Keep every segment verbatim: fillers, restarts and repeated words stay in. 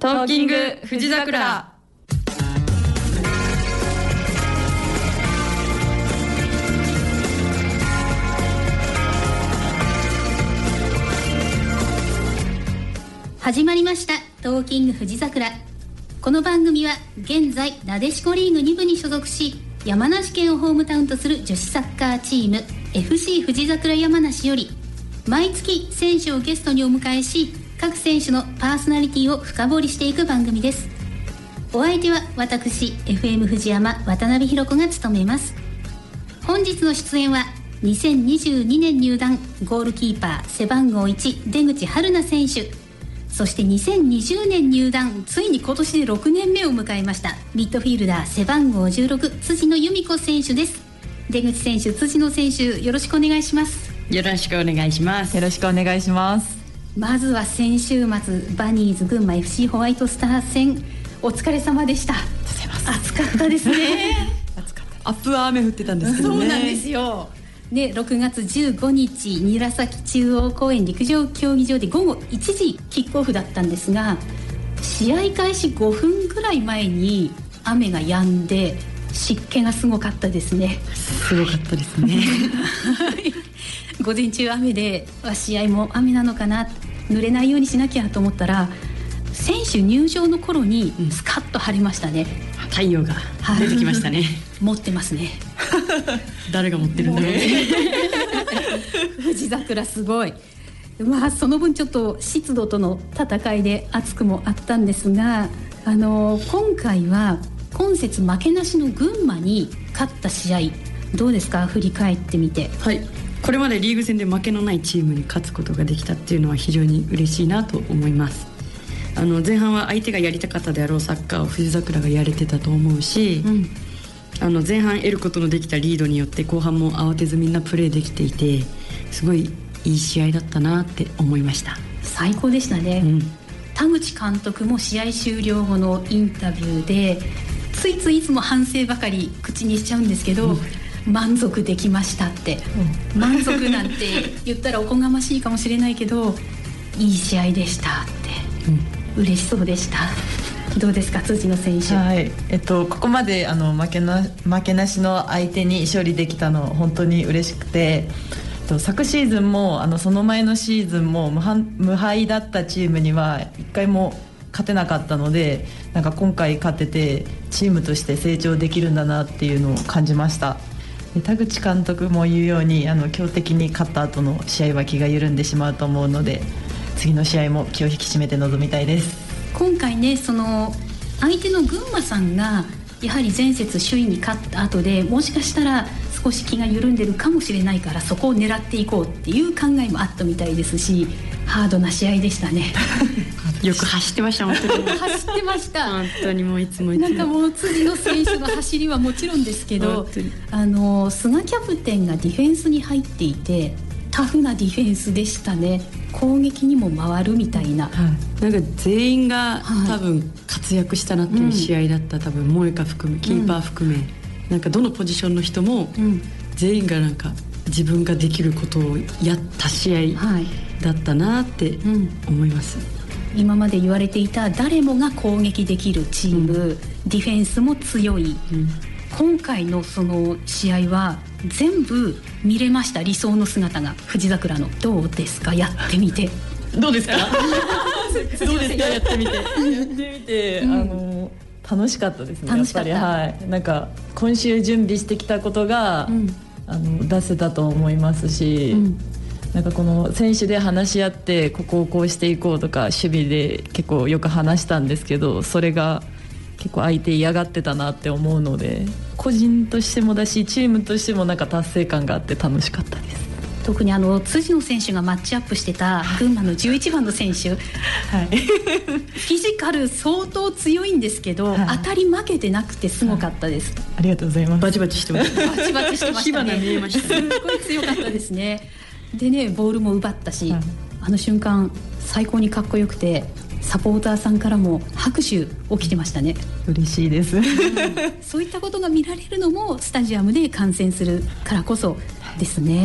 トーキング富士桜。 始まりましたトーキング富士桜。この番組は現在なでしこリーグに部に所属し、山梨県をホームタウンとする女子サッカーチーム エフシー 富士桜山梨より毎月選手をゲストにお迎えし、各選手のパーソナリティを深掘りしていく番組です。お相手は私 エフエム 富士山渡辺裕子が務めます。本日の出演はにせんにじゅうにねん入団ゴールキーパー背番号いち出口春菜選手、そしてにせんにじゅうねん入団、ついに今年でろくねんめを迎えましたミッドフィールダー背番号じゅうろく辻野由美子選手です。出口選手、辻野選手、よろしくお願いします。 よろしくお願いします。 よろしくお願いします。 まずは先週末バニーズ群馬 エフシー ホワイトスター戦、お疲れ様でした。暑かったですね暑かった。 アップは雨降ってたんですけどね。 そうなんですよね、ろくがつじゅうごにち韮崎中央公園陸上競技場でごごいちじキックオフだったんですが、試合開始ごふんぐらい前に雨が止んで湿気がすごかったですね。 すごかったですね午前中雨で、試合も雨なのかな、濡れないようにしなきゃと思ったら、選手入場の頃にスカッと晴れましたね、 うん、太陽が出てきましたね持ってますね誰が持ってるんだろう富士桜すごい。まあその分ちょっと湿度との戦いで暑くもあったんですが、あの今回は今節負けなしの群馬に勝った試合、どうですか、振り返ってみて。 はい、これまでリーグ戦で負けのないチームに勝つことができたっていうのは非常に嬉しいなと思います。あの前半は相手がやりたかったであろうサッカーを富士桜がやれてたと思うし、うん、あの前半得ることのできたリードによって後半も慌てずみんなプレーできていて、すごいいい試合だったなって思いました。 最高でしたね、うん、田口監督も試合終了後のインタビューでついついいつも反省ばかり口にしちゃうんですけど、うん、満足できましたって、うん、満足なんて言ったらおこがましいかもしれないけどいい試合でしたって、うん、嬉しそうでした。どうですか、辻野選手。 はい、えっと、ここまであの負けな、負けなしの相手に勝利できたの本当に嬉しくて、昨シーズンもあのその前のシーズンも 無, 無敗だったチームにはいっかいも勝てなかったので、なんか今回勝ててチームとして成長できるんだなっていうのを感じました。で田口監督も言うように、あの強敵に勝った後の試合は気が緩んでしまうと思うので、次の試合も気を引き締めて臨みたいです。 今回ね、その相手の群馬さんがやはり前節首位に勝った後で、もしかしたら少し気が緩んでるかもしれないから、そこを狙っていこうっていう考えもあったみたいですし、ハードな試合でしたねよく走ってました本当に走ってました本当にもういつもいつもなんかもう辻野選手の走りはもちろんですけどあの菅キャプテンがディフェンスに入っていてタフなディフェンスでしたね。攻撃にも回るみたいな、はい、なんか全員が多分活躍したなっていう試合だった、はい、うん、多分萌香含めキーパー含め、うん、なんかどのポジションの人も、うん、全員がなんか自分ができることをやった試合だったなって思います、 うん、今まで言われていた誰もが攻撃できるチーム、うん、ディフェンスも強い、うん、今回のその試合は全部見れました。理想の姿が富士桜の。どうですか、やってみて。 どうですかどうですか、やってみてやってみて、うん、あの楽しかったですね。楽しかった、やっぱり、はい、なんか今週準備してきたことが、うん、あの出せたと思いますし、うん、なんかこの選手で話し合ってここをこうしていこうとか守備で結構よく話したんですけど、それが結構相手嫌がってたなって思うので、個人としてもだしチームとしてもなんか達成感があって楽しかったです。 特にあの辻野選手がマッチアップしてた群馬のじゅういちばんの選手、はい、フィジカル相当強いんですけど、はい、当たり負けてなくてすごかったです、はい、 ありがとうございます。 バチバチしてましたバチバチしてましたね。 火花見えました、 ね、すごい強かったですね。でね、ボールも奪ったし、はい、あの瞬間最高にかっこよくて、サポーターさんからも拍手起きてましたね。 嬉しいです、うん、 そういったことが見られるのもスタジアムで観戦するからこそですね。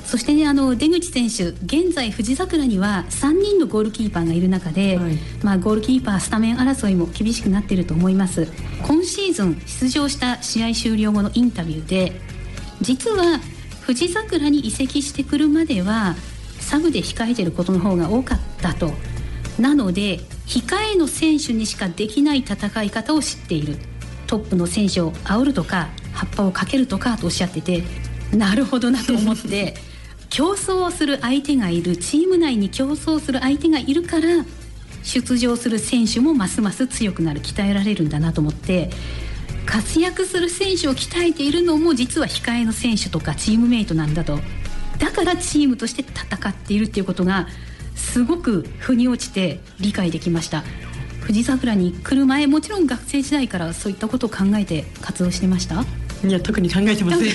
そしてね、あの出口選手、現在富士桜にはさんにんのゴールキーパーがいる中で、はい、まあ、ゴールキーパースタメン争いも厳しくなっていると思います。今シーズン出場した試合終了後のインタビューで、実は富士桜に移籍してくるまではサブで控えていることの方が多かったと。なので控えの選手にしかできない戦い方を知っている、トップの選手を煽るとか葉っぱをかけるとかとおっしゃってて、なるほどなと思って競争する相手がいる、チーム内に競争する相手がいるから出場する選手もますます強くなる、鍛えられるんだなと思って、活躍する選手を鍛えているのも実は控えの選手とかチームメイトなんだと。だからチームとして戦っているっていうことがすごく腑に落ちて理解できました。富士桜に来る前、もちろん学生時代からそういったことを考えて活動してました？ いや、特に考えてません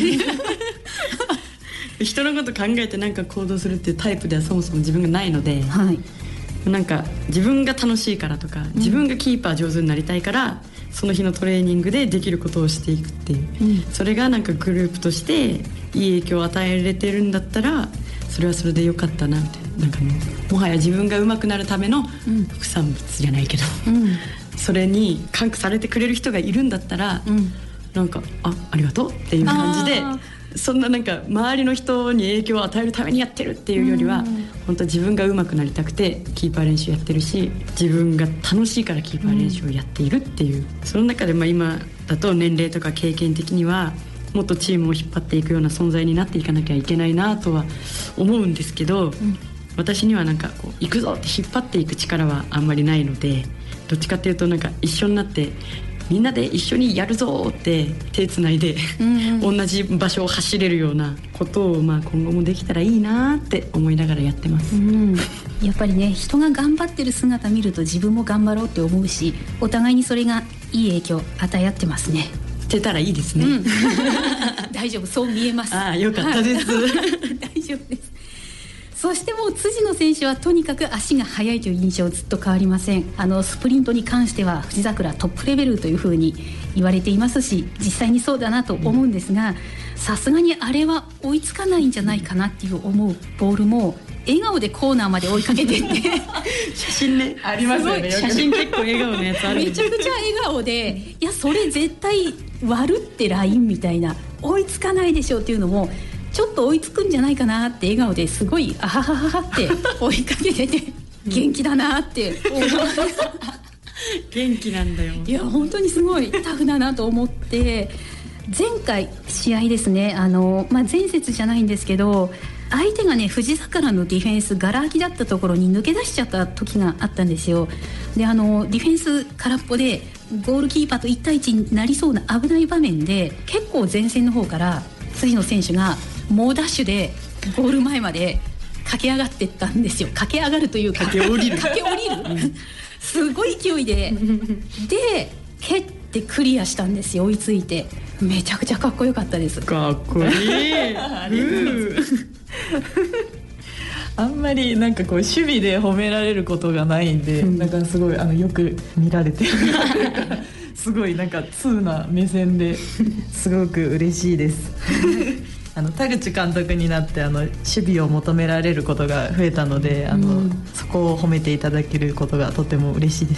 人のこと考えてなんか行動するっていうタイプではそもそも自分がないので、はい、なんか自分が楽しいからとか、うん、自分がキーパー上手になりたいからその日のトレーニングでできることをしていくっていう、うん、それがなんかグループとしていい影響を与えられてるんだったらそれはそれでよかったなみたいな、なんかもうもはや自分が上手くなるための副産物じゃないけど、うん、それに感化されてくれる人がいるんだったら、うん、なんか あ, ありがとうっていう感じで、そんななんか周りの人に影響を与えるためにやってるっていうよりは、うん、本当自分が上手くなりたくてキーパー練習やってるし、自分が楽しいからキーパー練習をやっているっていう、うん、その中でまあ今だと年齢とか経験的にはもっとチームを引っ張っていくような存在になっていかなきゃいけないなとは思うんですけど、うん、私にはなんかこう行くぞって引っ張っていく力はあんまりないので、どっちかっていうとなんか一緒になってみんなで一緒にやるぞって手つないで、うんうん、同じ場所を走れるようなことをまあ今後もできたらいいなって思いながらやってます、うん、 やっぱりね、人が頑張ってる姿見ると自分も頑張ろうって思うし、お互いにそれがいい影響与え合ってますね。 してたらいいですね、うん、 大丈夫、そう見えます。 ああ、よかったです、はい、 大丈夫です。そしてもう辻野選手はとにかく足が速いという印象ずっと変わりません。あのスプリントに関しては富士桜トップレベルというふうに言われていますし、実際にそうだなと思うんですが、さすがにあれは追いつかないんじゃないかなっていう思うボールも笑顔でコーナーまで追いかけていって写真ね、 ありますよね。 写真結構笑顔のやつある。 めちゃくちゃ笑顔で、いやそれ絶対割るってラインみたいな、追いつかないでしょうっていうのもちょっと追いつくんじゃないかなって笑顔ですごいあははははって追いかけてて元気だなって思う元気なんだよ。 いや本当にすごいタフだなと思って、前回試合ですね、あの、まあ、前節じゃないんですけど、相手がね富士桜のディフェンスガラ空きだったところに抜け出しちゃった時があったんですよ。で、あのディフェンス空っぽでゴールキーパーといち対いちになりそうな危ない場面で、結構前線の方から辻野選手が猛ダッシュでゴール前まで駆け上がっていったんですよ。駆け上がるというか駆け下りる駆け下りるすごい勢いでで蹴ってクリアしたんですよ。追いついてめちゃくちゃかっこよかったです。 かっこいいあんまりなんかこう守備で褒められることがないんで、うん、なんかすごいあのよく見られてるすごいなんか通な目線ですごく嬉しいですあの田口監督になってあの守備を求められることが増えたので、あの、うん、そこを褒めていただけることがとても嬉しいです。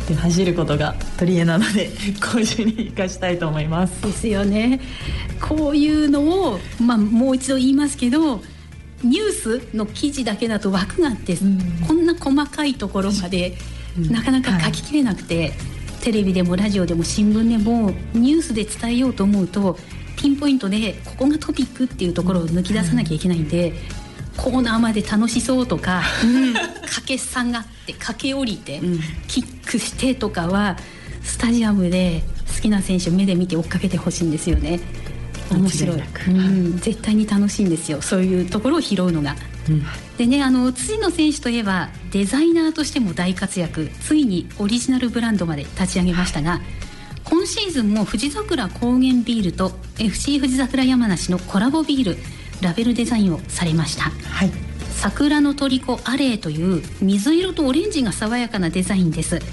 で、走ることが取り柄なので今週に生かしたいと思います。 ですよね。こういうのを、まあ、もう一度言いますけど、ニュースの記事だけだと枠があって、うん、こんな細かいところまで、うん、なかなか書ききれなくて、はい、テレビでもラジオでも新聞でもニュースで伝えようと思うとピンポイントでここがトピックっていうところを抜き出さなきゃいけないんで、うん、コーナーまで楽しそうとか、うん、駆け下がって駆け下りて、うん、キックしてとかはスタジアムで好きな選手を目で見て追っかけてほしいんですよね。面白い、うん、絶対に楽しいんですよ、そういうところを拾うのが、うん、でね、あの辻野選手といえばデザイナーとしても大活躍、ついにオリジナルブランドまで立ち上げましたが、今シーズンも富士桜高原ビールと エフシー 富士桜山梨のコラボビールラベルデザインをされました、はい、桜のトリコアレイという水色とオレンジが爽やかなデザインです。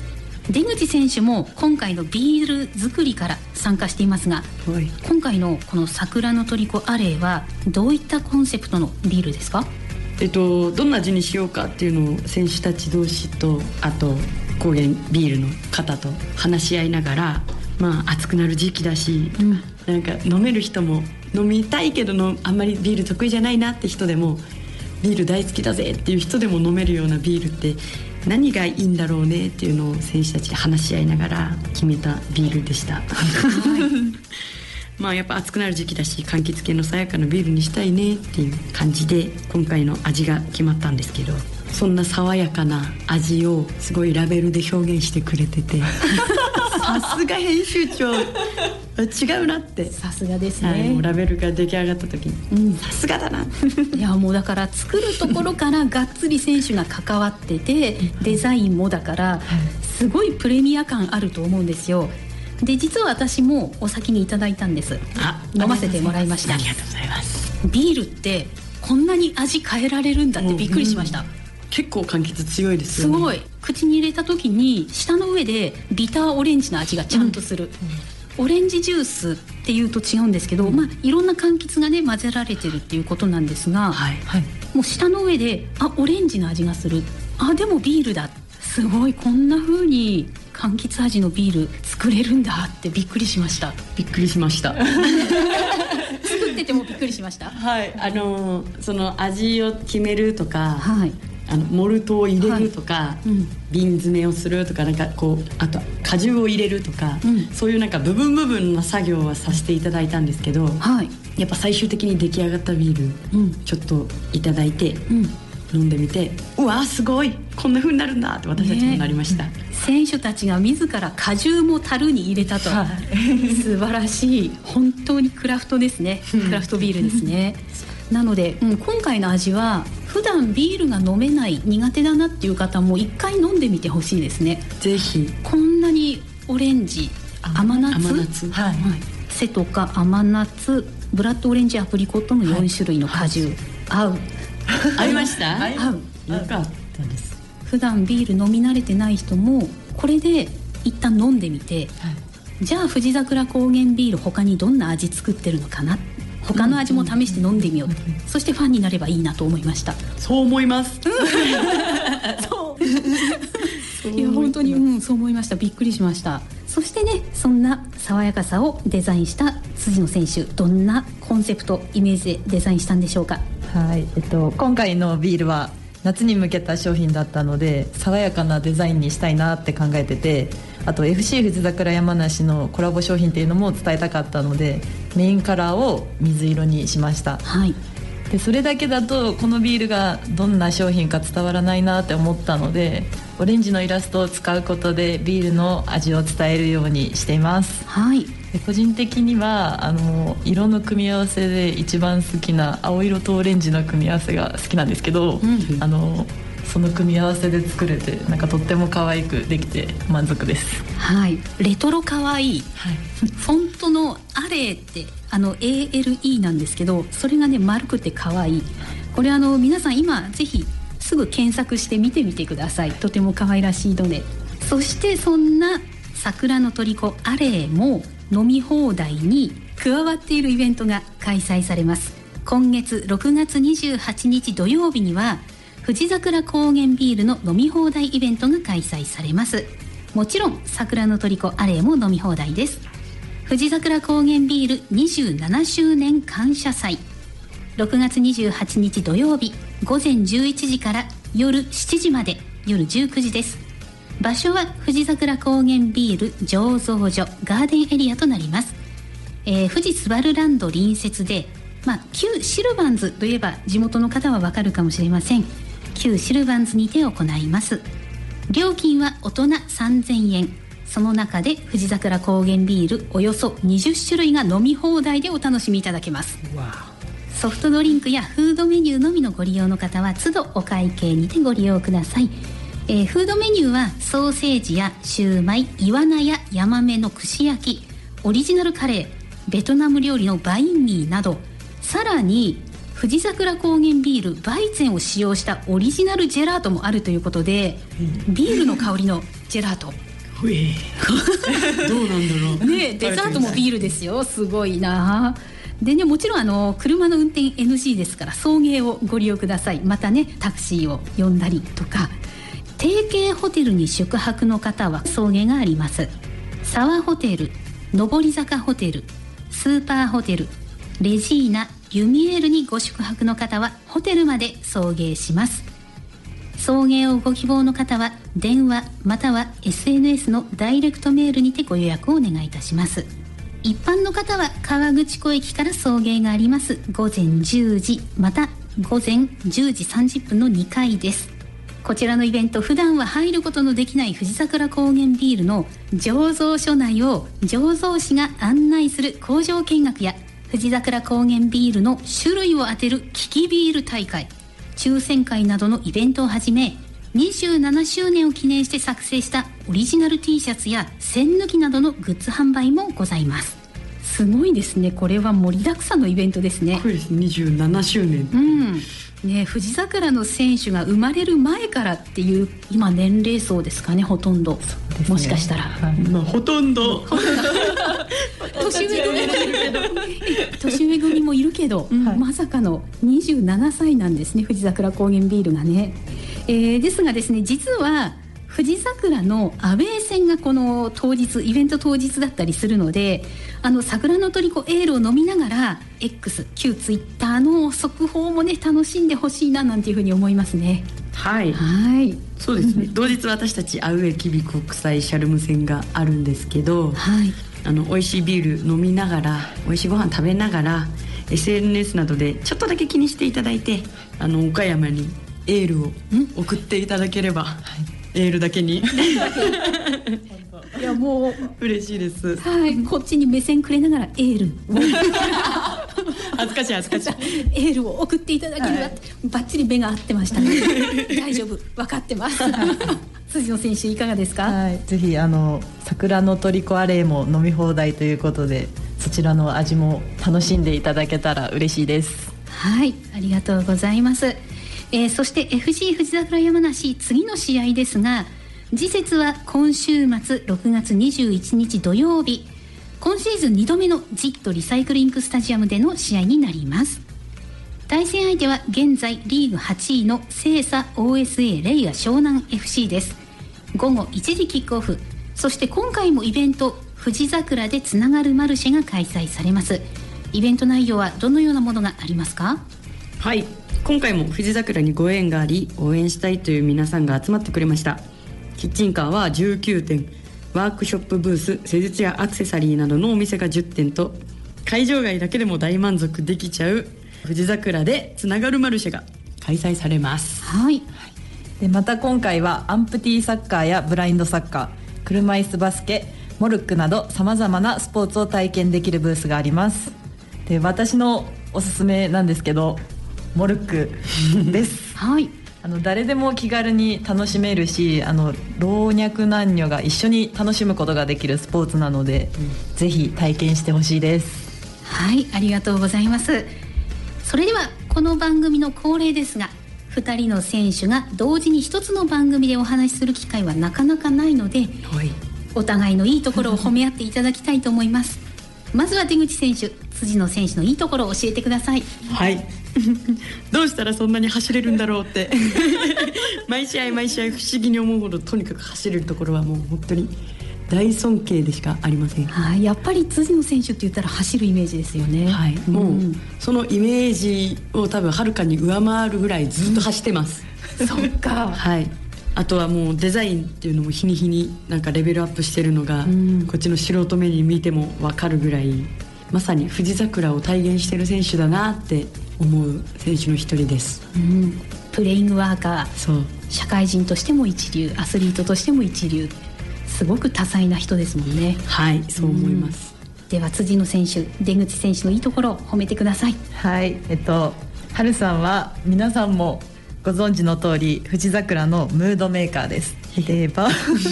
出口選手も今回のビール作りから参加していますが、 はい、 今回のこの桜のトリコアレイはどういったコンセプトのビールですか？ えっと、どんな味にしようかっていうのを選手たち同士と、あと高原ビールの方と話し合いながら、まあ暑くなる時期だし、うん、なんか飲める人も飲みたいけどのあんまりビール得意じゃないなって人でも、ビール大好きだぜっていう人でも飲めるようなビールって何がいいんだろうねっていうのを選手たちで話し合いながら決めたビールでした。まあやっぱ暑くなる時期だし、柑橘系の爽やかなビールにしたいねっていう感じで今回の味が決まったんですけど、そんな爽やかな味をすごいラベルで表現してくれててさすが編集長違うなって。 さすがですね、 はい、もうラベルが出来上がった時に、うん、さすがだな。 いやもうだから作るところからがっつり選手が関わっててデザインもだからすごいプレミア感あると思うんですよ。で実は私もお先にいただいたんです。 あ、 飲ませてもらいました。 ありがとうございます。 ビールってこんなに味変えられるんだってびっくりしました、うん、 結構柑橘強いですよね。 すごい口に入れた時に舌の上でビターオレンジの味がちゃんとする、うん、オレンジジュースっていうと違うんですけど、まあ、いろんな柑橘がね混ぜられてるっていうことなんですが、はいはい、もう舌の上であオレンジの味がする、あでもビールだ、すごいこんな風に柑橘味のビール作れるんだってびっくりしました。 びっくりしました作っててもびっくりしました。 はい、あのー、その味を決めるとか、 はい、 あのモルトを入れるとか、はいうん、瓶詰めをするとか、なんかこうあと果汁を入れるとか、うん、そういうなんか部分部分の作業はさせていただいたんですけど、はい、やっぱ最終的に出来上がったビール、うん、ちょっといただいて、うん飲んでみて、うわすごいこんな風になるんだって私たちもなりました、ね、 選手たちが自ら果汁も樽に入れたと、はい、素晴らしい、本当にクラフトですねクラフトビールですねなので、うん、今回の味は普段ビールが飲めない苦手だなっていう方も一回飲んでみてほしいですね。 ぜひ。 こんなにオレンジ、甘夏、 甘夏、はい、 セトカ、甘夏、ブラッドオレンジ、アプリコットのよん種類の果汁、はい、合う合いました？ 合う。 よかったです。 普段ビール飲み慣れてない人もこれで一旦飲んでみて、はい、じゃあ富士桜高原ビール他にどんな味作ってるのかな、他の味も試して飲んでみよう、うん、そしてファンになればいいなと思いました。 そう思いますそういや本当に、うん、そう思いました。びっくりしました。そしてね、そんな爽やかさをデザインした辻野選手、どんなコンセプトイメージでデザインしたんでしょうか？ はい、えっと、今回のビールは夏に向けた商品だったので爽やかなデザインにしたいなって考えてて、あと エフシー 富士桜山梨のコラボ商品っていうのも伝えたかったのでメインカラーを水色にしました、はい、でそれだけだとこのビールがどんな商品か伝わらないなって思ったのでオレンジのイラストを使うことでビールの味を伝えるようにしています、はい、で個人的にはあの色の組み合わせで一番好きな青色とオレンジの組み合わせが好きなんですけど、うん、あのその組み合わせで作れてなんかとっても可愛くできて満足です。 はい、レトロ可愛い、はい、フォントのアレーってあの エーエルイー なんですけど、それがね丸くて可愛い。これあの皆さん今ぜひすぐ検索して見てみてください。とても可愛らしいので。そしてそんな桜の虜アレーも飲み放題に加わっているイベントが開催されます。今月ろくがつにじゅうはちにち土曜日には富士桜高原ビールの飲み放題イベントが開催されます。もちろん桜の虜アレーも飲み放題です。富士桜高原ビールにじゅうななしゅうねん感謝祭、ろくがつにじゅうはちにち土曜日ごぜんじゅういちじから夜しちじまで、夜じゅうくじです。場所は富士桜高原ビール醸造所ガーデンエリアとなります。えー、富士スバルランド隣接で、まあ、旧シルバンズといえば地元の方はわかるかもしれません。旧シルバンズにて行います。料金は大人さんぜんえん、その中で富士桜高原ビールおよそにじゅっしゅるいが飲み放題でお楽しみいただけます。ソフトドリンクやフードメニューのみのご利用の方は都度お会計にてご利用ください。えー、フードメニューはソーセージやシューマイ、イワナやヤマメの串焼き、オリジナルカレー、ベトナム料理のバインミーなど、さらに富士桜高原ビールバイゼンを使用したオリジナルジェラートもあるということで、うん、ビールの香りのジェラートうえどうなんだろうね、デザートもビールですよ。すごいな。でね、もちろんあの車の運転 エヌジー ですから送迎をご利用ください。またね、タクシーを呼んだりとか、提携ホテルに宿泊の方は送迎があります。沢ホテル、上り坂ホテル、スーパーホテル、レジーナ、ユミエールにご宿泊の方はホテルまで送迎します。送迎をご希望の方は電話または エスエヌエス のダイレクトメールにてご予約をお願いいたします。一般の方は河口湖駅から送迎がありますごぜんじゅうじまたごぜんじゅうじさんじゅっぷんのにかいです。こちらのイベント、普段は入ることのできない富士桜高原ビールの醸造所内を醸造士が案内する工場見学や、富士桜高原ビールの種類を当てる利きビール大会、抽選会などのイベントをはじめ、にじゅうななしゅうねんを記念して作成したオリジナル T シャツや栓抜きなどのグッズ販売もございます。すごいですね。これは盛りだくさんのイベントですね。 そうですね、にじゅうななしゅうねん、 うんね、富士桜の選手が生まれる前からっていう今年齢層ですかね、ほとんど、ね、もしかしたら、 はい、まあ、ほとんど年上組年上組もいるけど、うん、まさかのにじゅうななさいなんですね、富士桜高原ビールがね、えー、ですがですね、実は富士桜のアウェー戦がこの当日、イベント当日だったりするので、あの桜の虜エールを飲みながら X 旧ツイッターの速報もね楽しんでほしいななんていうふうに思いますね。 はいはい、 そうですね同日私たちアウェー吉備国際シャルム戦があるんですけど、 はい、 あの美味しいビール飲みながら、美味しいご飯食べながら エスエヌエス などでちょっとだけ気にしていただいて、あの岡山にエールを送っていただければ、はい、エールだけにいやもう嬉しいです、 はい、こっちに目線くれながらエール恥ずかしい恥ずかしいエールを送っていただければ、はい、バッチリ目が合ってましたね大丈夫、分かってます辻野選手いかがですか？ はい、ぜひあの桜の虜アレイも飲み放題ということで、そちらの味も楽しんでいただけたら嬉しいです。 はい、ありがとうございます。えー、そして エフジー 富士桜山梨、次の試合ですが、次節は今週末ろくがつにじゅういちにち土曜日、今シーズンにどめのジットリサイクリングスタジアムでの試合になります。対戦相手は現在リーグはちいの清佐 オーエスエー レイア湘南 エフシー です。ごごいちじキックオフ、そして今回もイベント富士桜でつながるマルシェが開催されます。イベント内容はどのようなものがありますか？ はい、今回も富士桜にご縁があり応援したいという皆さんが集まってくれました。キッチンカーはじゅうきゅうてん、ワークショップブース、施術やアクセサリーなどのお店がじゅってんと、会場外だけでも大満足できちゃう富士桜でつながるマルシェが開催されます。 はい、 でまた今回はアンプティサッカーやブラインドサッカー、車椅子バスケ、モルックなどさまざまなスポーツを体験できるブースがあります。で私のおすすめなんですけど、モルックですはい、 あの誰でも気軽に楽しめるし、あの老若男女が一緒に楽しむことができるスポーツなので、うん、ぜひ体験してほしいです。 はい、ありがとうございます。それではこの番組の恒例ですが、ふたりの選手が同時に一つの番組でお話しする機会はなかなかないので、はい、お互いのいいところを褒め合っていただきたいと思いますまずは出口選手、辻野選手のいいところを教えてください。 はいどうしたらそんなに走れるんだろうって毎試合毎試合不思議に思うほど、とにかく走れるところはもう本当に大尊敬でしかありません。 はい、やっぱり辻野選手って言ったら走るイメージですよね。 はい、もう、うん、そのイメージを多分はるかに上回るぐらいずっと走ってます、 うん、そっかはい、あとはもうデザインっていうのも日に日になんかレベルアップしてるのが、うん、こっちの素人目に見ても分かるぐらい、まさに富士桜を体現してる選手だなって思う選手の一人です、 うん、プレイングワーカー、 そう社会人としても一流、アスリートとしても一流、すごく多彩な人ですもんね。 はい、そう思います、 うん、では辻野選手、出口選手のいいところを褒めてください。 はい、えっと春さんは皆さんもご存知の通り富士桜のムードメーカーです。で場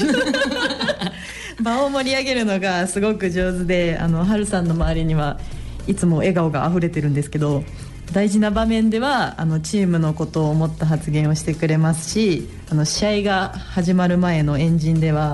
場を盛り上げるのがすごく上手で、あの春さんの周りにはいつも笑顔があふれてるんですけど、大事な場面ではあのチームのことを思った発言をしてくれますし、あの試合が始まる前の円陣では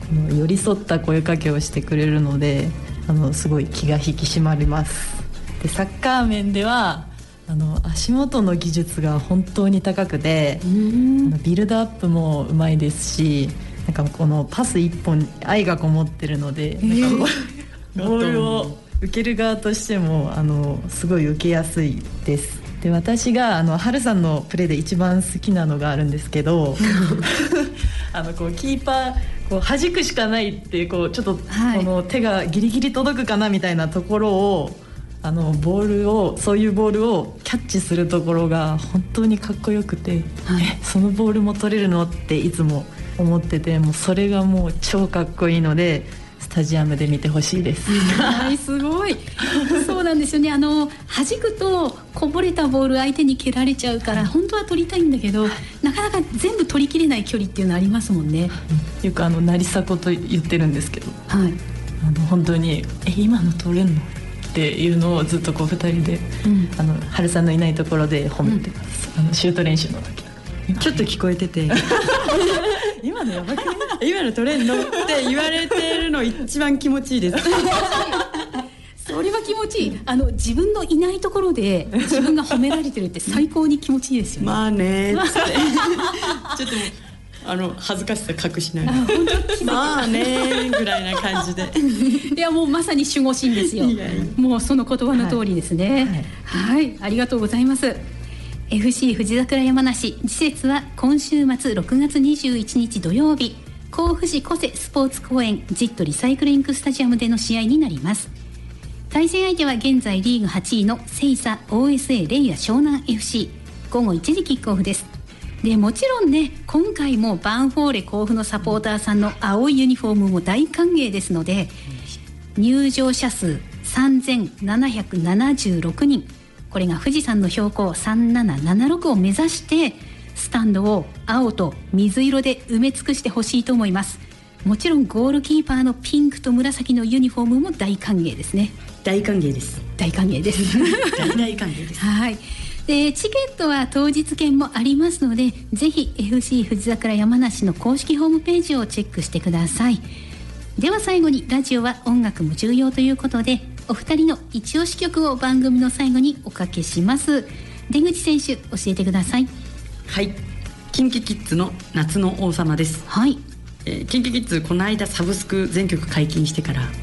あの寄り添った声かけをしてくれるので、あのすごい気が引き締まります。でサッカー面ではあの足元の技術が本当に高くて、あのビルドアップもうまいですし、なんかこのパス一本に愛がこもってるので、なんかボールを受ける側としてもあのすごい受けやすいです。で私があの春さんのプレーで一番好きなのがあるんですけどあのこうキーパーこう弾くしかないっていう、こうちょっとこの手がギリギリ届くかなみたいなところを、あのボールをそういうボールをキャッチするところが本当にかっこよくて、はい、えそのボールも取れるのっていつも思ってて、もうそれがもう超かっこいいのでスタジアムで見てほしいです。 はい、すごいそうなんですよね。あの弾くとこぼれたボール相手に蹴られちゃうから本当は取りたいんだけど、なかなか全部取りきれない距離っていうのありますもんね。 よくあの成迫と言ってるんですけど、 はい、 あの本当にえ今の取れんのっていうのをずっとこうふたりで、うん、あの春さんのいないところで褒めてます、うん、あのシュート練習の時ちょっと聞こえてて今のやばくない？ 今の取れんのって言われてるの一番気持ちいいですそれは気持ちいい。あの自分のいないところで自分が褒められてるって最高に気持ちいいですよね。 まあねーってちょっとあの恥ずかしさ隠しながらまあねぐらいな感じでいやもうまさに守護神ですよ。いやいやもうその言葉の通りですね。はい、はい、ありがとうございます。 エフシー 富士桜山梨次節は今週末ろくがつにじゅういちにち土曜日、甲府市小瀬スポーツ公園ジットリサイクリングスタジアムでの試合になります。対戦相手は現在リーグはちいのセイサ オーエスエー レイヤ湘南 エフシー、 午後いちじキックオフです。でもちろんね、今回もバンフォーレ甲府のサポーターさんの青いユニフォームも大歓迎ですので、入場者数さんぜんななひゃくななじゅうろくにん、これが富士山の標高さんななななろくを目指してスタンドを青と水色で埋め尽くしてほしいと思います。もちろんゴールキーパーのピンクと紫のユニフォームも大歓迎ですね。 大歓迎です。 大歓迎です大大歓迎ですはい。でチケットは当日券もありますので、ぜひ エフシー 富士桜山梨の公式ホームページをチェックしてください。では最後に、ラジオは音楽も重要ということで、お二人の一押し曲を番組の最後におかけします。出口選手、教えてください。 はい、キンキキッズの夏の王様です。 はい、 えー、キンキキッズこの間サブスク全曲解禁してから、はい、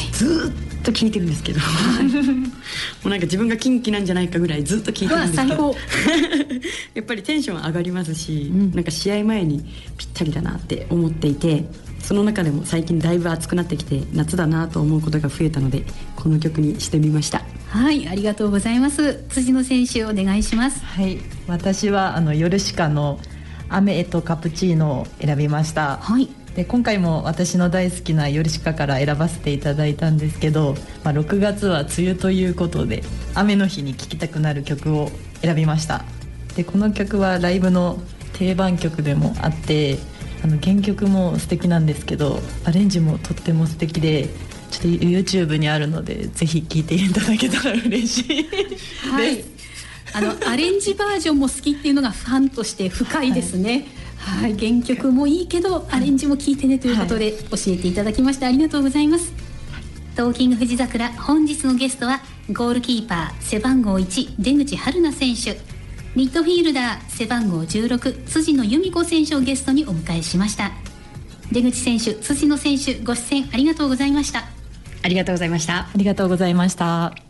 ずっと聴いてるんですけど、はい、もうなんか自分がキンキなんじゃないかぐらいずっと聴いてるんですけどやっぱりテンション上がりますし、うん、なんか試合前にぴったりだなって思っていて、その中でも最近だいぶ暑くなってきて夏だなと思うことが増えたので、この曲にしてみました。 はい、ありがとうございます。辻野選手、お願いします。 はい、私はあのヨルシカの雨とカプチーノを選びました。 はい、 で今回も私の大好きなヨルシカから選ばせていただいたんですけど、まあ、ろくがつは梅雨ということで雨の日に聴きたくなる曲を選びました。でこの曲はライブの定番曲でもあって、あの原曲も素敵なんですけど、アレンジもとっても素敵で、ちょっと YouTube にあるのでぜひ聴いていただけたら嬉しいです、はい、 あのアレンジバージョンも好きっていうのがファンとして深いですね。はい、はい、原曲もいいけどアレンジも聴いてねということで教えていただきまして、ありがとうございます。トーキング富士桜、本日のゲストはゴールキーパー背番号いち出口春菜選手、ミッドフィールダー背番号じゅうろく辻野由美子選手をゲストにお迎えしました。出口選手、辻野選手、ご出演ありがとうございました。 ありがとうございました。 ありがとうございました。